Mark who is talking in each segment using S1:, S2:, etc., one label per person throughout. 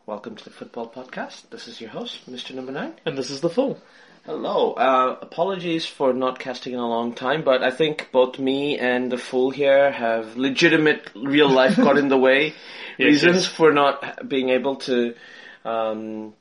S1: welcome to the Football Podcast. This is your host, Mr. Number 9.
S2: And this is the Fool.
S1: Hello. Apologies for not casting in a long time, but I think both me and the Fool here have legitimate real life got in the way. Reasons for not being able to do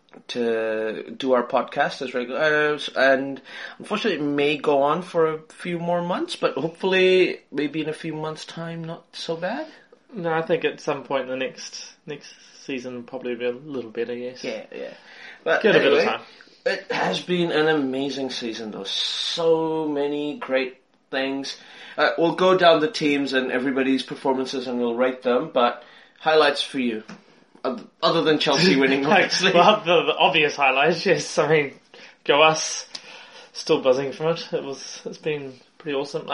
S1: our podcast as regular, and unfortunately it may go on for a few more months, but hopefully maybe in a few months' time not so bad.
S2: No, I think at some point in the next season probably be a little better, yes.
S1: Yeah. But
S2: Get
S1: anyway,
S2: a bit of time.
S1: It has been an amazing season though. So many great things. We'll go down the teams and everybody's performances and we'll rate them, but highlights for you. Other than Chelsea winning, obviously.
S2: Well, the obvious highlights, yes. I mean, go us. Still buzzing from it. It's been pretty awesome.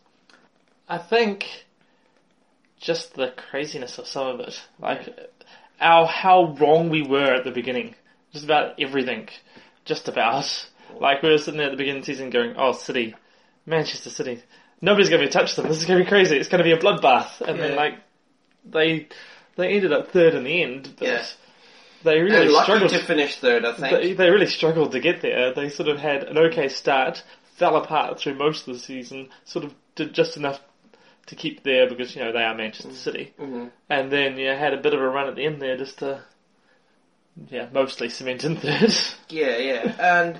S2: I think just the craziness of some of it. Like, how wrong we were at the beginning. Just about everything. Just about. Like, we were sitting there at the beginning of the season going, oh, City. Manchester City. Nobody's going to touch them. This is going to be crazy. It's going to be a bloodbath. And then, like, they ended up third in the end, but they really struggled
S1: to finish third, I think.
S2: They really struggled to get there. They sort of had an okay start, fell apart through most of the season, sort of did just enough to keep there because, they are Manchester City. Mm-hmm. And then, had a bit of a run at the end there just to, mostly cement in third.
S1: Yeah. And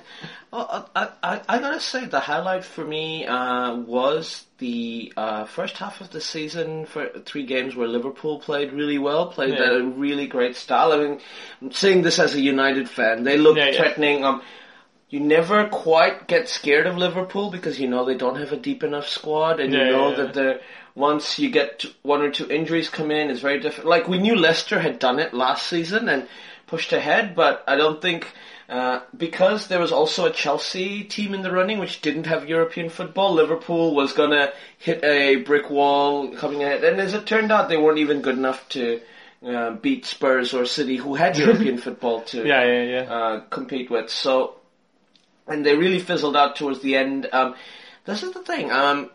S1: I gotta say, the highlight for me was the first half of the season for 3 games where Liverpool played really well, played at a really great style. I mean, I'm saying this as a United fan. They look threatening. You never quite get scared of Liverpool because they don't have a deep enough squad, and that once you get 1 or 2 injuries come in, it's very different. Like, we knew Leicester had done it last season and pushed ahead, but I don't think because there was also a Chelsea team in the running which didn't have European football, Liverpool was going to hit a brick wall coming ahead. And as it turned out, they weren't even good enough to beat Spurs or City, who had European football to compete with. So, and they really fizzled out towards the end. This is the thing.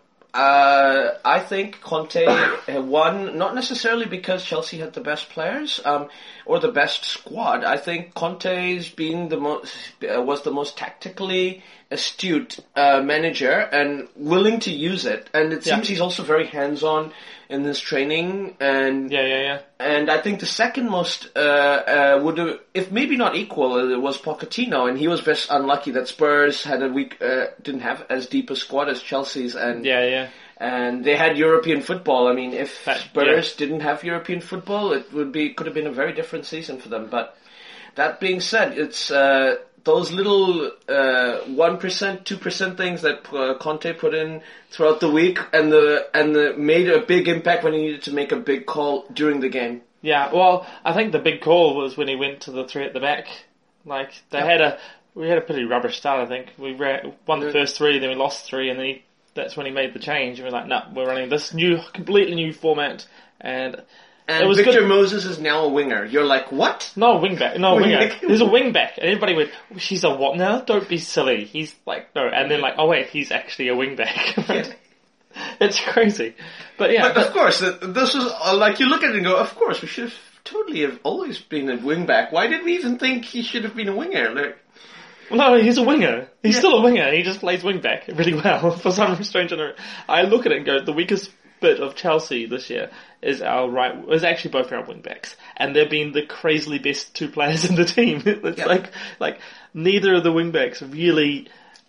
S1: I think Conte won, not necessarily because Chelsea had the best players or the best squad. I think Conte's was the most tactically astute manager and willing to use it. And it seems he's also very hands-on in his training. And And I think the second most would have, if maybe not equal, it was Pochettino, and he was best unlucky that Spurs had didn't have as deep a squad as Chelsea's, and and they had European football. I mean, if Spurs didn't have European football, it could have been a very different season for them. But that being said, it's those little 1%, 2% things that Conte put in throughout the week, and made a big impact when he needed to make a big call during the game. Yeah,
S2: well, I think the big call was when he went to the 3 at the back. Like, we had a pretty rubbish start, I think. We won the first 3, then we lost 3, and then that's when he made the change. And we're like, no, we're running this completely new format. And it was
S1: Victor
S2: good.
S1: Moses is now a winger. You're like, what?
S2: No, wingback. No, winger. There's a wingback. And everybody went, he's a what now? Don't be silly. He's like, no. And then like, oh wait, he's actually a wingback. It's crazy. But
S1: But of course, this was, like, you look at it and go, of course, we should have always been a wingback. Why did we even think he should have been a winger? Like,
S2: no, he's a winger. He's still a winger. He just plays wingback really well for some strange reason. I look at it and go, the weakest bit of Chelsea this year is actually both our wingbacks, and they've been the crazily best 2 players in the team. It's like neither of the wingbacks really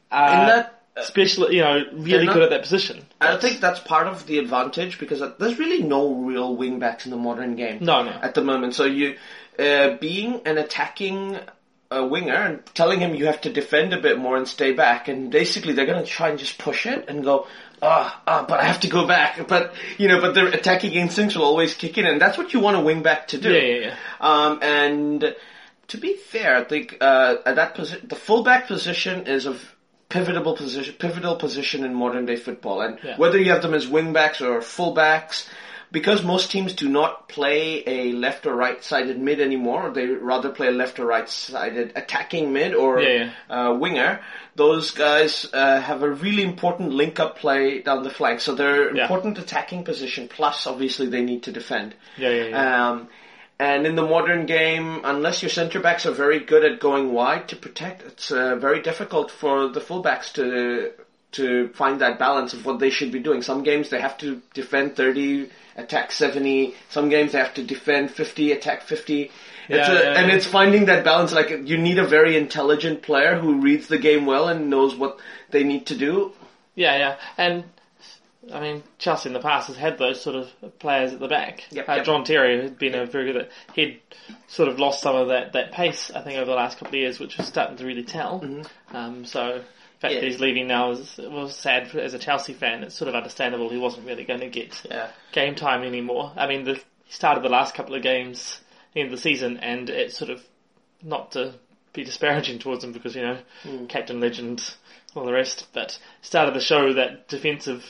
S2: really good at that position.
S1: I think that's part of the advantage, because there's really no real wingbacks in the modern game.
S2: No.
S1: At the moment, so you being an attacking winger and telling him you have to defend a bit more and stay back, and basically they're going to try and just push it and go, but I have to go back. But their attacking instincts will always kick in, and that's what you want a wingback to do.
S2: Yeah.
S1: And to be fair, I think at that position, the fullback position is a pivotal position in modern day football, and whether you have them as wingbacks or fullbacks, because most teams do not play a left or right-sided mid anymore, they rather play a left or right-sided attacking mid or winger, those guys have a really important link-up play down the flank. So they're important attacking position, plus obviously they need to defend. And in the modern game, unless your centre backs are very good at going wide to protect, it's very difficult for the fullbacks to find that balance of what they should be doing. Some games they have to defend 30, attack 70. Some games they have to defend 50, attack 50. And it's finding that balance. Like, you need a very intelligent player who reads the game well and knows what they need to do.
S2: Yeah. And I mean, Chelsea in the past has had those sort of players at the back.
S1: Yep.
S2: John Terry had been a very good. He'd sort of lost some of that pace, I think, over the last couple of years, which was starting to really tell.
S1: Mm-hmm.
S2: So the fact that he's leaving now was sad as a Chelsea fan. It's sort of understandable. He wasn't really going to get game time anymore. I mean, he started the last couple of games in the season, and it's sort of, not to be disparaging towards him because, captain legend, all the rest, but started to show that defensive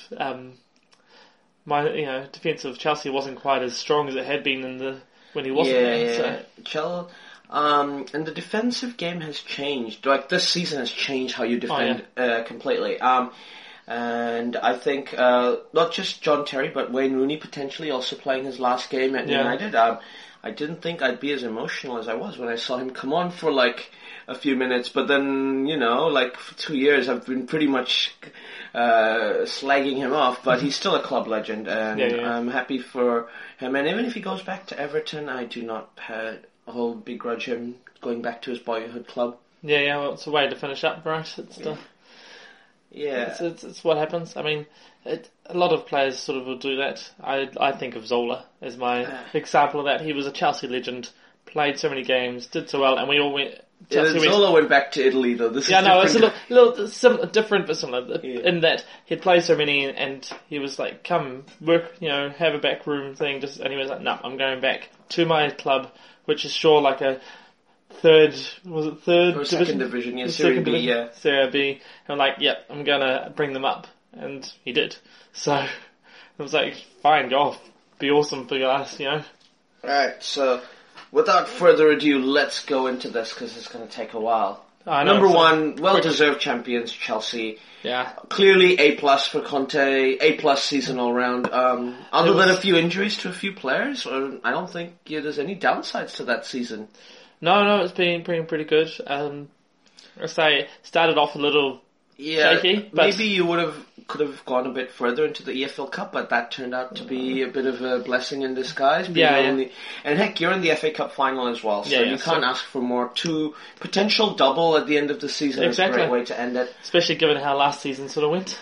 S2: Chelsea wasn't quite as strong as it had been when he wasn't there.
S1: So. And the defensive game has changed. Like, this season has changed how you defend completely. And I think not just John Terry, but Wayne Rooney potentially also playing his last game at United. I didn't think I'd be as emotional as I was when I saw him come on for like a few minutes, but then, like for 2 years I've been pretty much slagging him off, but he's still a club legend, and I'm happy for him. And even if he goes back to Everton, I do not hold begrudge him going back to his boyhood club.
S2: Well, it's a way to finish up, right? It's what happens. I mean, a lot of players sort of will do that. I think of Zola as my example of that. He was a Chelsea legend, played so many games, did so well, and we all went.
S1: Zola went back to Italy, though. This is
S2: it's a little different, but similar in that he'd played so many, and he was like, "Come work, have a back room thing." And he was like, "No, I'm going back to my club, which is sure like a third
S1: or
S2: division?
S1: Second division, Serie B,
S2: Serie B." And I'm like, "Yep, I'm gonna bring them up," and he did. So I was like, "Fine, go off, be awesome for your last,
S1: Right, so without further ado, let's go into this because it's going to take a while. Number one, well-deserved champions, Chelsea.
S2: Yeah.
S1: Clearly A+ for Conte, A+ season all round. Other than a few injuries to a few players, I don't think there's any downsides to that season.
S2: No, it's been pretty good. I say started off a little shaky, but
S1: maybe you could have gone a bit further into the EFL Cup, but that turned out to be a bit of a blessing in disguise. And heck, you're in the FA Cup final as well, so you can't ask for more. Potential double at the end of the season is a great way to end it.
S2: Especially given how last season sort of went.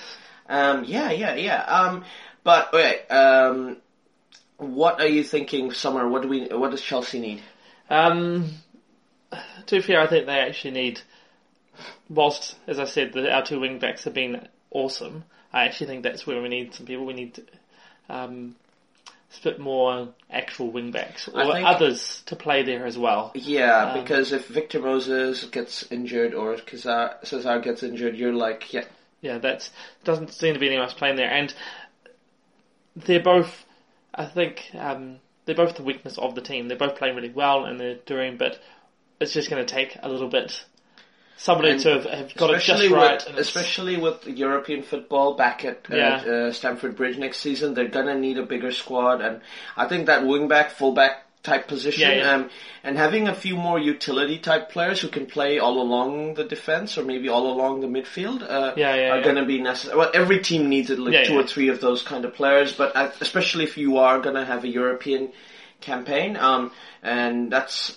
S1: But okay, what are you thinking, Summer? What does Chelsea need?
S2: To be fair, I think they actually need, whilst, as I said, our two wing backs have been awesome, I actually think that's where we need some people. We need a bit more actual wing backs or others to play there as well.
S1: Yeah, because if Victor Moses gets injured or Cesar gets injured, you're like,
S2: that doesn't seem to be anyone else playing there. And they're both, I think, they're both the weakness of the team. They're both playing really well and they're doing, but it's just going to take a little bit. Somebody to have got it just right.
S1: Especially with European football back at Stamford Bridge next season, they're going to need a bigger squad. And I think that wing-back, full-back type position, and having a few more utility type players who can play all along the defense or maybe all along the midfield are going to be necessary. Well, every team needs at least two or three of those kind of players, but especially if you are going to have a European campaign, and that's,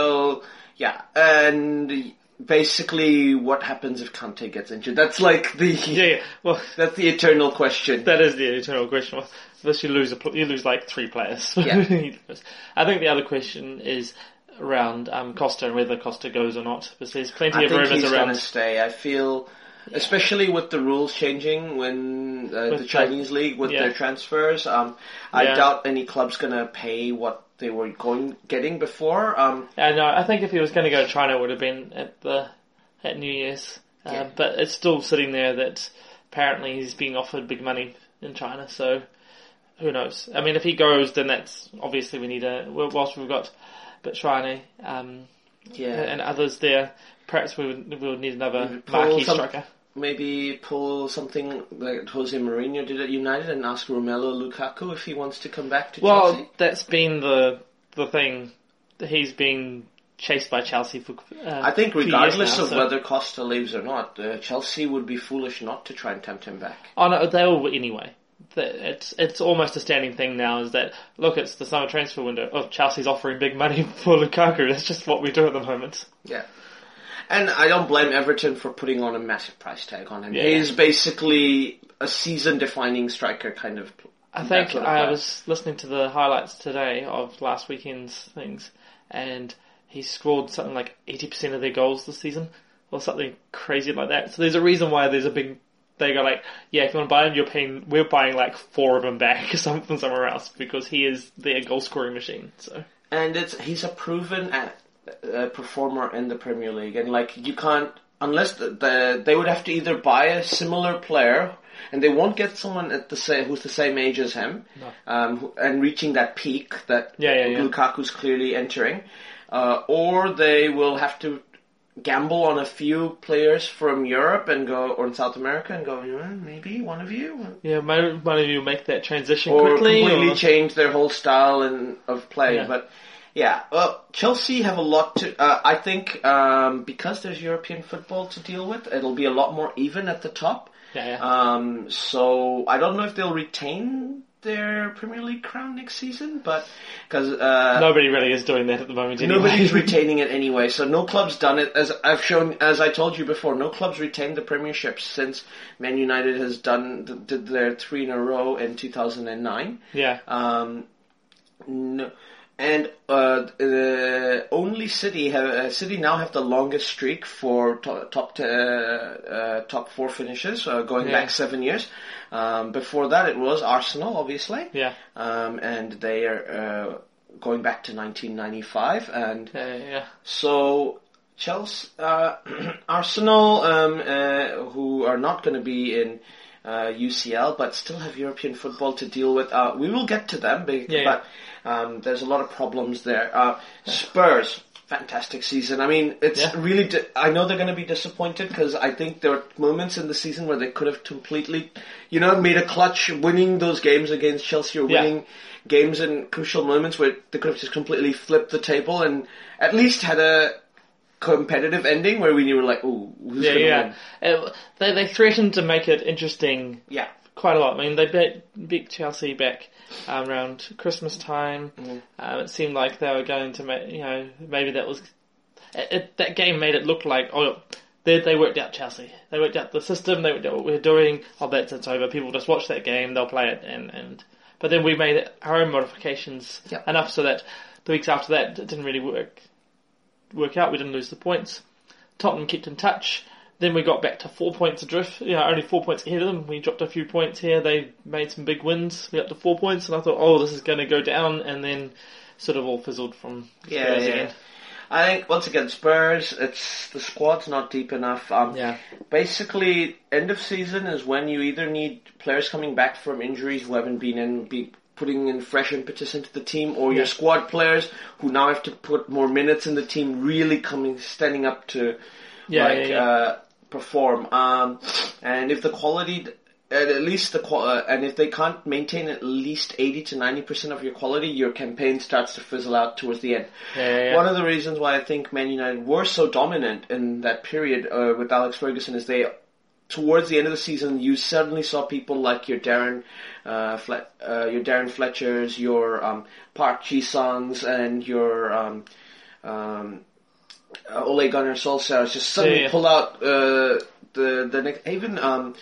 S1: and basically what happens if Kante gets injured? That's like that's the eternal question.
S2: That is the eternal question. Unless you lose like 3 players.
S1: Yeah.
S2: I think the other question is around Costa and whether Costa goes or not. Because there's plenty of rumours around. I think he's going to
S1: stay. I feel, especially with the rules changing when the Chinese league with their transfers, I doubt any club's going to pay what they were getting before.
S2: I think if he was going to go to China, it would have been at New Year's. But it's still sitting there that apparently he's being offered big money in China, so who knows? I mean, if he goes, then that's obviously we need whilst we've got Batshuayi and others there, perhaps we would need another marquee striker.
S1: Maybe pull something like Jose Mourinho did at United and ask Romelu Lukaku if he wants to come back to Chelsea.
S2: Well, that's been the the thing. He's been chased by Chelsea for
S1: I think
S2: few years
S1: regardless
S2: now,
S1: of
S2: so-
S1: whether Costa leaves or not, Chelsea would be foolish not to try and tempt him back.
S2: Oh no, they will anyway. It's almost a standing thing now. Is that look? It's the summer transfer window. Oh, Chelsea's offering big money for Lukaku. That's just what we do at the moment.
S1: Yeah. And I don't blame Everton for putting on a massive price tag on him.
S2: Yeah.
S1: He's basically a season-defining striker kind of.
S2: I
S1: that
S2: think
S1: sort of
S2: I
S1: player.
S2: was listening to the highlights today of last weekend's things, and he scored something like 80% of their goals this season, or something crazy like that. So there's a reason why there's a big. They go like, yeah, if you want to buy him, we're buying like 4 of them back from somewhere else because he is their goal scoring machine. So
S1: And he's a proven performer in the Premier League, and like you can't unless they would have to either buy a similar player, and they won't get someone who's the same age as him, and reaching that peak that Lukaku's clearly entering, or they will have to gamble on a few players from Europe or in South America and go, maybe one of you.
S2: yeah, one of you make that transition
S1: Or
S2: quickly,
S1: completely change their whole style of play.
S2: Yeah.
S1: But yeah, well, Chelsea have a lot to. I think because there's European football to deal with, it'll be a lot more even at the top. So I don't know if they'll retain their Premier League crown next season, but because
S2: nobody really is doing that at the moment. Anyway.
S1: nobody's retaining it anyway. So no club's done it. As I told you before, no club's retained the Premiership since Man United did their 3 in a row in 2009.
S2: Yeah.
S1: No. And only City now have the longest streak for top 4 finishes, going back 7 years. Before that, it was Arsenal, obviously.
S2: Yeah.
S1: And they are going back to 1995, and
S2: Yeah.
S1: so Chelsea, Arsenal, who are not going to be in UCL, but still have European football to deal with. We will get to them, but there's a lot of problems there. Spurs, fantastic season. I mean, it's really. I know they're going to be disappointed because I think there were moments in the season where they could have completely, made a clutch, winning those games against Chelsea or winning games in crucial moments where they could have just completely flipped the table and at least had a competitive ending where we were like, ooh, who's going to win?
S2: They threatened to make it interesting.
S1: Yeah.
S2: Quite a lot. I mean, they beat Chelsea back around Christmas time.
S1: Mm-hmm.
S2: It seemed like they were going to make, maybe that was that game made it look like they worked out Chelsea. They worked out the system. They worked out what we're doing. It's over. People just watch that game. They'll play it but then we made our own modifications enough so that the weeks after that it didn't really work out. We didn't lose the points. Tottenham kept in touch. Then we got back to 4 points adrift. Only 4 points ahead of them. We dropped a few points here. They made some big wins. We got to 4 points, and I thought, this is going to go down, and then sort of all fizzled from Spurs again.
S1: I think once again, Spurs. The squad's not deep enough. Basically, end of season is when you either need players coming back from injuries who haven't been putting in fresh impetus into the team, or your squad players who now have to put more minutes in the team, really standing up to perform. And if the quality, and if they can't maintain at least 80 to 90% of your quality, your campaign starts to fizzle out towards the end. One of the reasons why I think Man United were so dominant in that period with Alex Ferguson is towards the end of the season, you suddenly saw people like your Darren Fletchers, your Park Ji-sungs, and your Ole Gunnar Solskjaer just suddenly pull out the next, even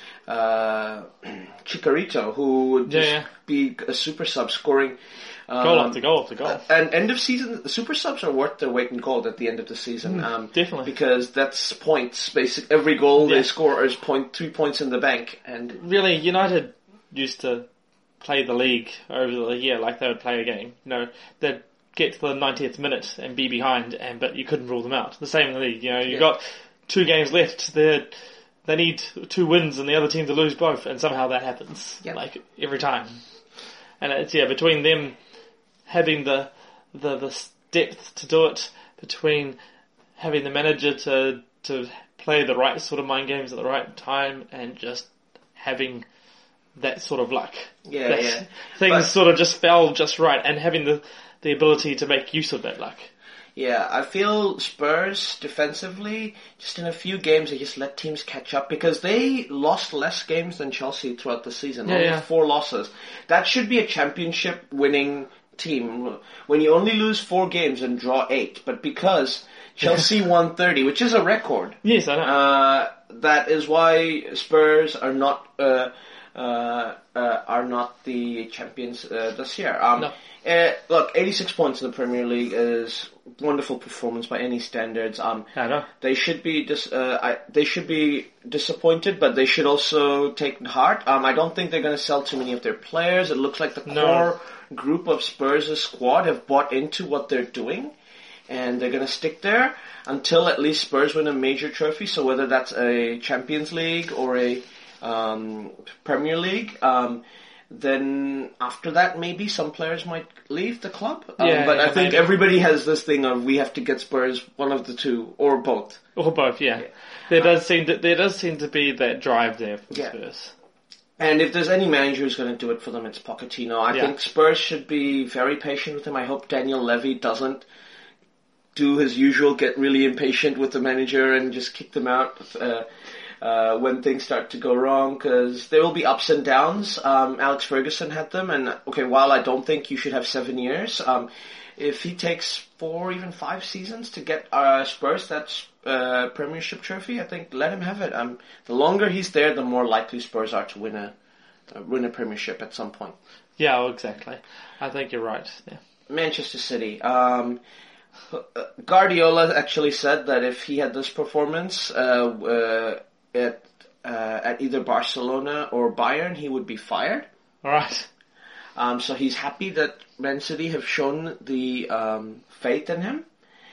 S1: Chicharito, who would just be a super sub scoring
S2: goal after goal after goal.
S1: And end of season, the super subs are worth their weight in gold at the end of the season.
S2: Definitely,
S1: because that's points. Basically, every goal they score is 3 points in the bank. And
S2: really, United used to play the league over the year like they would play a game. They'd get to the 90th minute and be behind, but you couldn't rule them out. The same in the league. You've got 2 games left. They need 2 wins and the other team to lose both, and somehow that happens. Like every time. And it's between them having the depth to do it, between having the manager to play the right sort of mind games at the right time, and just having that sort of luck. Things sort of just fell just right, and having the ability to make use of that luck.
S1: Yeah, I feel Spurs defensively, just in a few games, they just let teams catch up because they lost less games than Chelsea throughout the season. Only 4 losses. That should be a championship winning team. When you only lose 4 games and draw 8, but because Chelsea won 30, which is a record.
S2: Yes, I know.
S1: That is why Spurs are not the champions this year.
S2: No.
S1: Look, 86 points in the Premier League is wonderful performance by any standards.
S2: I know.
S1: They should be disappointed, but they should also take heart. I don't think they're going to sell too many of their players. It looks like the core group of Spurs' squad have bought into what they're doing, and they're going to stick there until at least Spurs win a major trophy. So whether that's a Champions League or a Premier League, then after that maybe some players might leave the club. I think everybody has this thing of we have to get Spurs, one of the two or both.
S2: Or both, yeah. There does seem to be that drive there for Spurs.
S1: And if there's any manager who's going to do it for them, it's Pochettino. I think Spurs should be very patient with him. I hope Daniel Levy doesn't do his usual, get really impatient with the manager and just kick them out when things start to go wrong, because there will be ups and downs. Alex Ferguson had them, and while I don't think you should have 7 years, if he takes 4, even 5 seasons to get Spurs that Premiership trophy, I think let him have it. The longer he's there, the more likely Spurs are to win a Premiership at some point.
S2: Yeah, well, exactly. I think you're right. Yeah.
S1: Manchester City. Guardiola actually said that if he had this performance at either Barcelona or Bayern, he would be fired.
S2: All right.
S1: So he's happy that Man City have shown the faith in him.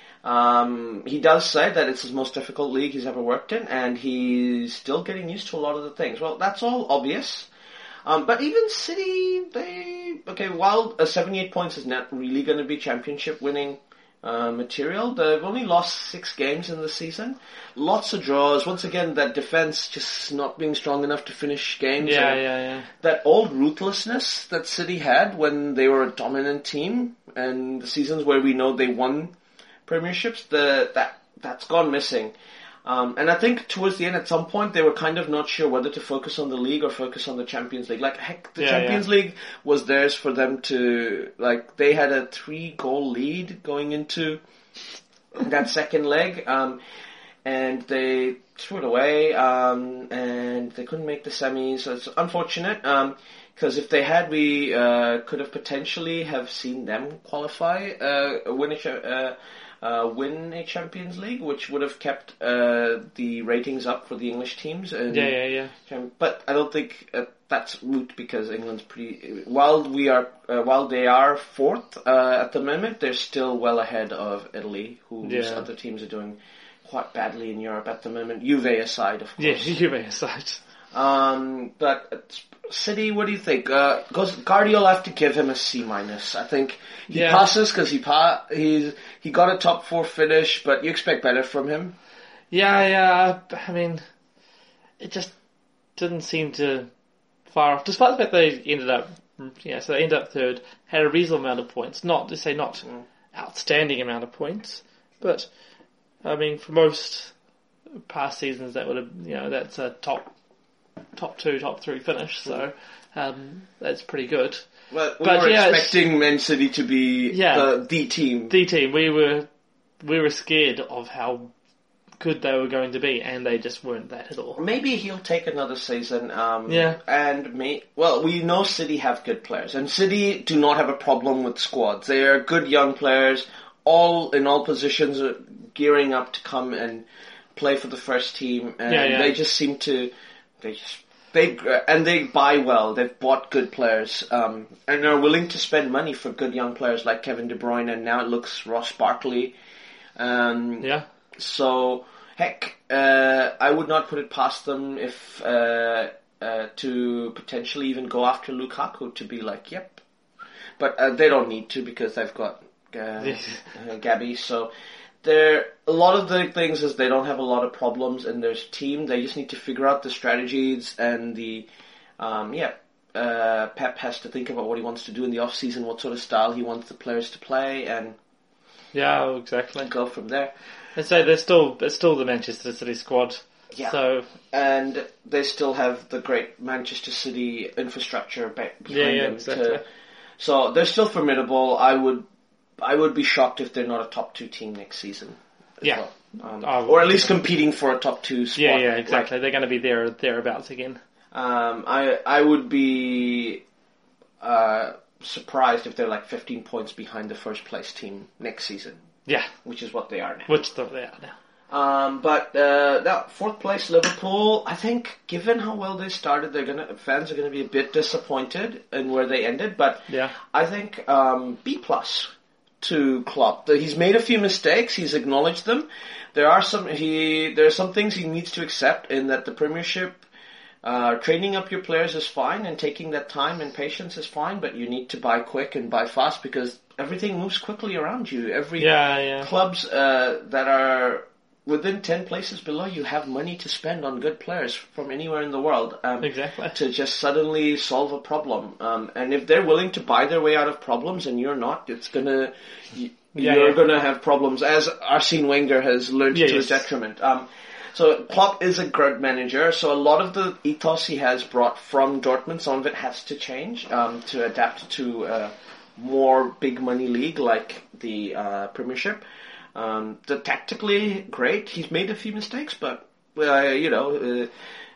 S1: He does say that it's his most difficult league he's ever worked in, and he's still getting used to a lot of the things. Well, that's all obvious. But even City, while 78 points is not really going to be championship winning material, they've only lost 6 games in the season. Lots of draws. Once again, that defense just not being strong enough to finish games.
S2: Yeah.
S1: That old ruthlessness that City had when they were a dominant team, and the seasons where we know they won premierships, that's gone missing. And I think towards the end, at some point, they were kind of not sure whether to focus on the league or focus on the Champions League. The Champions League was theirs for them to, they had a 3-goal lead going into that second leg, and they threw it away, and they couldn't make the semis. So it's unfortunate, because if they had, we could have potentially have seen them qualify, win a Champions League, which would have kept the ratings up for the English teams. And, but I don't think that's moot, because England's pretty. While they are 4th at the moment, they're still well ahead of Italy, whose other teams are doing quite badly in Europe at the moment. Juve aside, of course.
S2: Yeah, Juve aside.
S1: But City, what do you think? Guardiola, I have to give him a C-. I think he passes because he got a top 4 finish, but you expect better from him.
S2: Yeah. I mean, it just didn't seem to fire off, despite the fact they ended up, so they ended up 3rd, had a reasonable amount of points. Not outstanding amount of points, but I mean, for most past seasons, that would have, that's a top 2, top 3 finish, so that's pretty good.
S1: Well, we were expecting Man City to be the team.
S2: The team. We were scared of how good they were going to be, and they just weren't that at all. Maybe
S1: he'll take another season. And we know City have good players, and City do not have a problem with squads. They are good young players, all in all positions, are gearing up to come and play for the first team, and they just seem to. They buy well. They've bought good players, and are willing to spend money for good young players like Kevin De Bruyne, and now it looks Ross Barkley. So I would not put it past them if to potentially even go after Lukaku to be like, yep. But they don't need to, because they've got Gabby. So. A lot of the things is they don't have a lot of problems in their team. They just need to figure out the strategies and the, Pep has to think about what he wants to do in the off-season, what sort of style he wants the players to play, and
S2: exactly.
S1: go from there.
S2: And so it's still the Manchester City squad.
S1: Yeah.
S2: So
S1: and they still have the great Manchester City infrastructure behind them.
S2: Exactly.
S1: So they're still formidable. I would be shocked if they're not a top 2 team next season.
S2: Yeah.
S1: Or at least competing for a top 2 spot.
S2: Yeah, exactly. They're going to be thereabouts again.
S1: I would be surprised if they're like 15 points behind the first place team next season.
S2: Yeah.
S1: Which is what they are now.
S2: Which they are now.
S1: But that 4th place Liverpool, I think, given how well they started, fans are gonna be a bit disappointed in where they ended. But
S2: yeah.
S1: I think B+ to Klopp. He's made a few mistakes. He's acknowledged them. There are some things he needs to accept in that the Premiership. Training up your players is fine, and taking that time and patience is fine, but you need to buy quick and buy fast because everything moves quickly around you. Clubs that are within 10 places below you have money to spend on good players from anywhere in the world.
S2: Exactly.
S1: To just suddenly solve a problem. And if they're willing to buy their way out of problems and you're not, you're gonna have problems, as Arsene Wenger has learned to his detriment. So Klopp is a good manager, so a lot of the ethos he has brought from Dortmund, some of it has to change to adapt to a more big money league like the Premiership. The tactically great. He's made a few mistakes, but even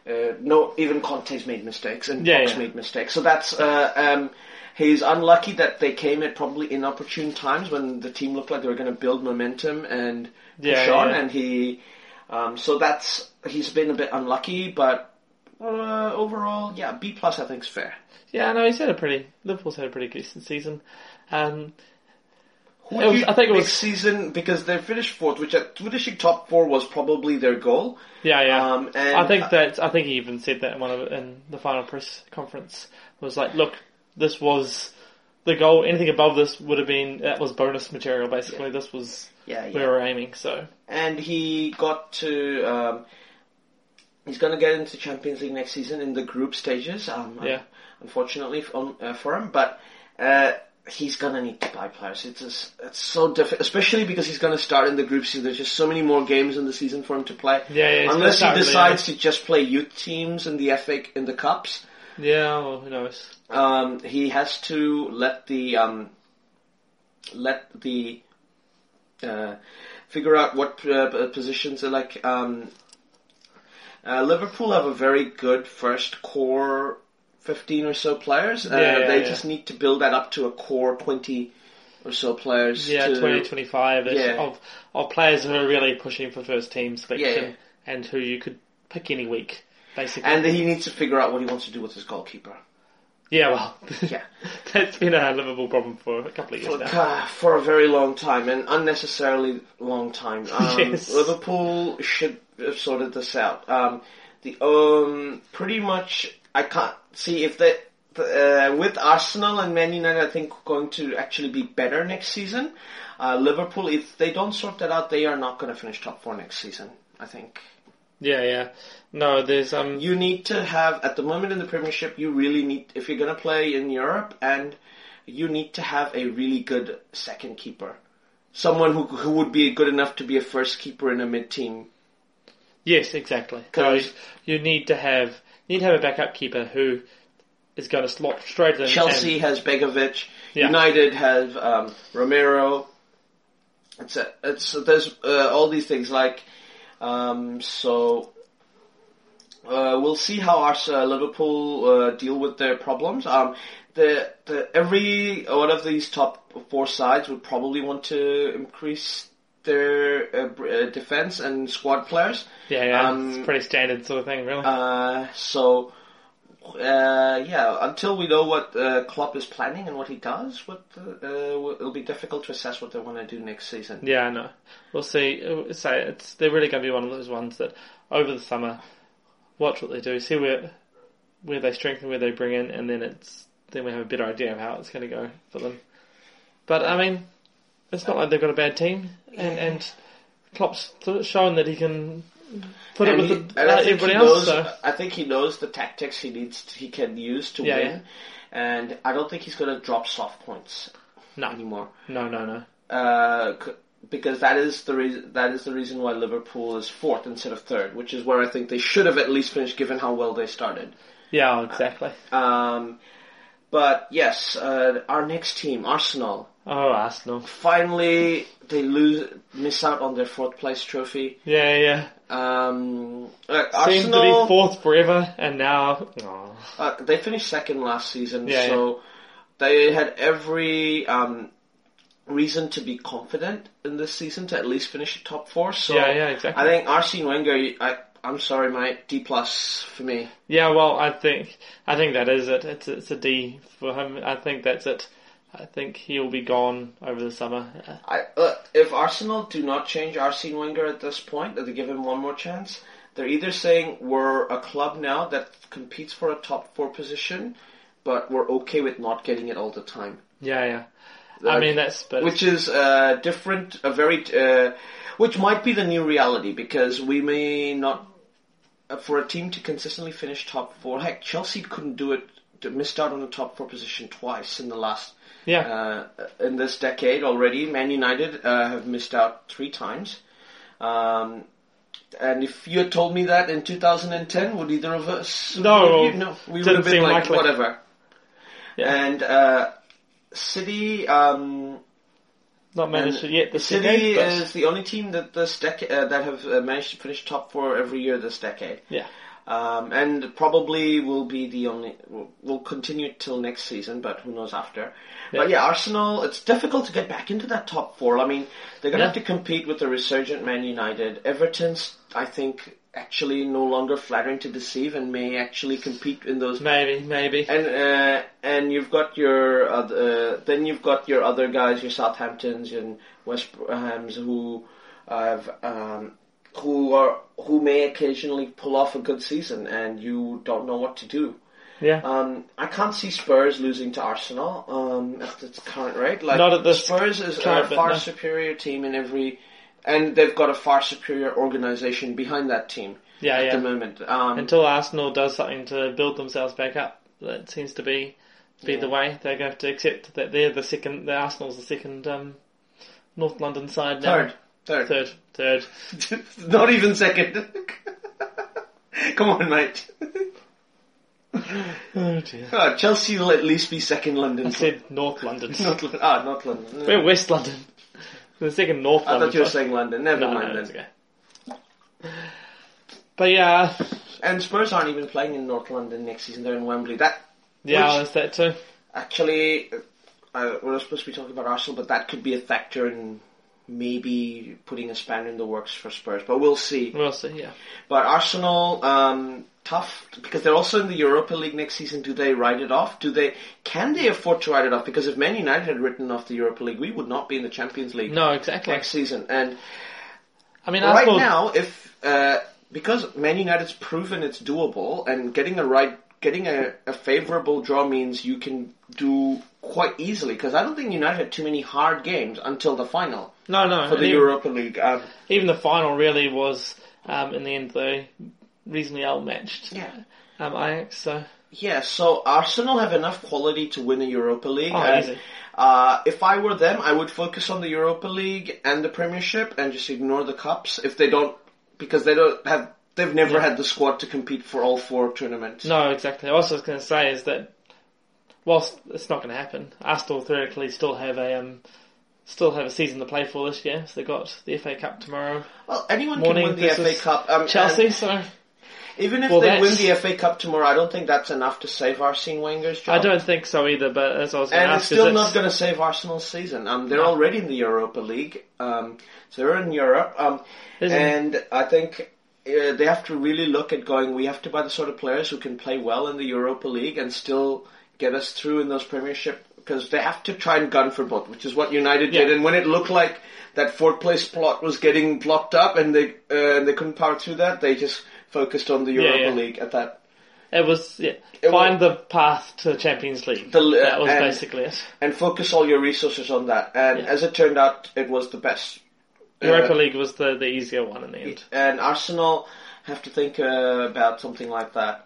S1: Conte's made mistakes and Fox made mistakes. So that's he's unlucky that they came at probably inopportune times when the team looked like they were going to build momentum and push on, and he. He's been a bit unlucky, but overall, B+ I think is fair.
S2: Yeah, no, Liverpool's had a pretty decent season.
S1: I think it was season because they finished 4th, which finishing top 4 was probably their goal.
S2: Yeah. And I think he even said that in the final press conference was like, look, this was the goal. Anything above this that was bonus material. Basically, this was. We were aiming, so. And
S1: he got to, he's going to get into Champions League next season in the group stages, unfortunately for him, but he's going to need to buy players. It's so difficult, especially because he's going to start in the group season. There's just so many more games in the season for him to play. Unless he decides to just play youth teams in the in the Cups.
S2: Yeah, well, who knows.
S1: He has to let the figure out what positions are like. Liverpool have a very good first core 15 or so players. They just need to build that up to a core 20 or so players.
S2: 20, 25 of players who are really pushing for first team selection and who you could pick any week, basically.
S1: And he needs to figure out what he wants to do with his goalkeeper.
S2: Yeah, well, that's been a Liverpool problem for a couple of years now.
S1: For a very long time, and unnecessarily long time. Liverpool should have sorted this out. Pretty much, I can't see if with Arsenal and Man United, I think going to actually be better next season. Liverpool, if they don't sort that out, they are not going to finish top 4 next season, I think.
S2: Yeah. No, there's
S1: You need to have, at the moment in the Premiership, you really need, if you're going to play in Europe, and you need to have a really good second keeper. Someone who would be good enough to be a first keeper in a mid-team.
S2: Yes, exactly. So you need to have a backup keeper who is going to slot straight in.
S1: Chelsea has Begovic. United has Romero. There's all these things like. We'll see how Liverpool deal with their problems. Every one of these top 4 sides would probably want to increase their defense and squad players.
S2: It's pretty standard sort of thing, really.
S1: Until we know what Klopp is planning and what he does, it'll be difficult to assess what they want to do next season.
S2: Yeah, I know. We'll see. They're really going to be one of those ones that over the summer, watch what they do, see where they strengthen, where they bring in, and then we have a better idea of how it's going to go for them. But I mean, it's not like they've got a bad team, and Klopp's shown that he can put it
S1: And
S2: with
S1: and I think
S2: everybody
S1: he
S2: else.
S1: knows.
S2: So.
S1: I think he knows the tactics he can use to
S2: Yeah,
S1: win,
S2: yeah.
S1: and I don't think he's going to drop soft points
S2: No.
S1: anymore.
S2: No.
S1: Because that is the reason. That is the reason why Liverpool is fourth instead of third, which is where I think they should have at least finished, given how well they started.
S2: Yeah, exactly.
S1: But yes, our next team, Arsenal.
S2: Oh, Arsenal.
S1: Finally, they miss out on their fourth place trophy.
S2: Yeah.
S1: Arsenal
S2: Seemed to be fourth forever, and now... Oh.
S1: they finished second last season,
S2: Yeah,
S1: so they had every reason to be confident in this season to at least finish top four. So
S2: Yeah, exactly.
S1: I think Arsene Wenger, I'm sorry, mate, D+ for me.
S2: Yeah, well, I think that is it. It's a D for him. I think that's it. I think he'll be gone over the summer.
S1: If Arsenal do not change Arsene Wenger at this point, that they give him one more chance, they're either saying we're a club now that competes for a top four position, but we're okay with not getting it all the time.
S2: Yeah. I mean,
S1: which is different, which might be the new reality, because we may not, for a team to consistently finish top four, heck, Chelsea couldn't do it, missed out on the top four position twice in the last, in this decade already. Man United have missed out 3 times. And if you had told me that in 2010, would either of us?
S2: No,
S1: we would have been like,
S2: likely.
S1: Whatever.
S2: Yeah.
S1: And City,
S2: not managed it yet this
S1: City
S2: decade.
S1: is the only team that this decade that have managed to finish top four every year this decade.
S2: Yeah.
S1: And probably will be the only. Will continue till next season, but who knows after.
S2: Yeah.
S1: But yeah, Arsenal. It's difficult to get back into that top four. I mean, they're going to have to compete with the resurgent Man United. Everton's, I think, actually no longer flattering to deceive and may actually compete in those.
S2: Maybe.
S1: And you've got your then you've got your other guys, your Southamptons and West Hams, who have who may occasionally pull off a good season, and you don't know what to do.
S2: Yeah.
S1: I can't see Spurs losing to Arsenal at its current rate. Like,
S2: not at this
S1: Spurs is a far superior team in every, and they've got a far superior organisation behind that team at the moment.
S2: Until Arsenal does something to build themselves back up, that seems to be the way. They're going to have to accept that they're the second. The Arsenal's the second North London side now. Third.
S1: Not even second. Come on, mate.
S2: Oh dear.
S1: Chelsea will at least be second London.
S2: I said North London.
S1: North London.
S2: We're West London. The second North London.
S1: I thought you were saying London. Never mind then.
S2: Okay. But yeah.
S1: And Spurs aren't even playing in North London next season. They're in Wembley.
S2: There's that too.
S1: Actually, we're supposed to be talking about Arsenal, but that could be a factor in maybe putting a spanner in the works for Spurs. But we'll see.
S2: Yeah.
S1: But Arsenal, tough, because they're also in the Europa League next season. Do they write it off? Can they afford to write it off? Because if Man United had written off the Europa League, we would not be in the Champions League.
S2: No, exactly.
S1: Next season. And
S2: I mean,
S1: right now, because Man United's proven it's doable, and getting a favourable draw means you can do quite easily, because I don't think United had too many hard games until the final.
S2: No.
S1: For the Europa League.
S2: Even the final really was, in the end, they reasonably outmatched Ajax. So.
S1: Yeah, so Arsenal have enough quality to win a Europa League.
S2: Easy.
S1: If I were them, I would focus on the Europa League and the Premiership and just ignore the cups if they don't, because they've never had the squad to compete for all 4 tournaments.
S2: No, exactly. What I was going to say is that whilst it's not going to happen, Arsenal theoretically still have a season to play for this year. So they've got the FA Cup tomorrow.
S1: Well, anyone can win the FA Cup.
S2: Chelsea, so...
S1: Even if they win the FA Cup tomorrow, I don't think that's enough to save Arsene Wenger's job.
S2: I don't think so either, but as I was going to ask...
S1: And it's still not going to save Arsenal's season. They're already in the Europa League. So they're in Europe. And I think they have to really look at we have to buy the sort of players who can play well in the Europa League and still get us through in those Premiership, because they have to try and gun for both, which is what United did. And when it looked like that 4th place plot was getting blocked up and they couldn't power through that, they just focused on the Europa League at that.
S2: It was, find the path to the Champions League. That was basically it.
S1: And focus all your resources on that. And as it turned out, it was the best
S2: Europa League was the easier one in the end.
S1: And Arsenal have to think about something like that.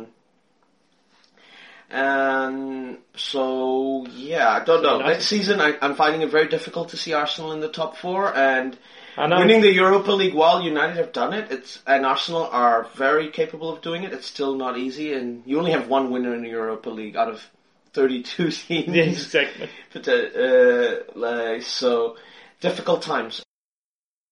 S1: And so, yeah, I don't know. Next season, I'm finding it very difficult to see Arsenal in the top four, and winning the Europa League while United have done it, and Arsenal are very capable of doing it. It's still not easy, and you only have one winner in the Europa League out of 32 teams.
S2: Yeah, exactly.
S1: But, so difficult times.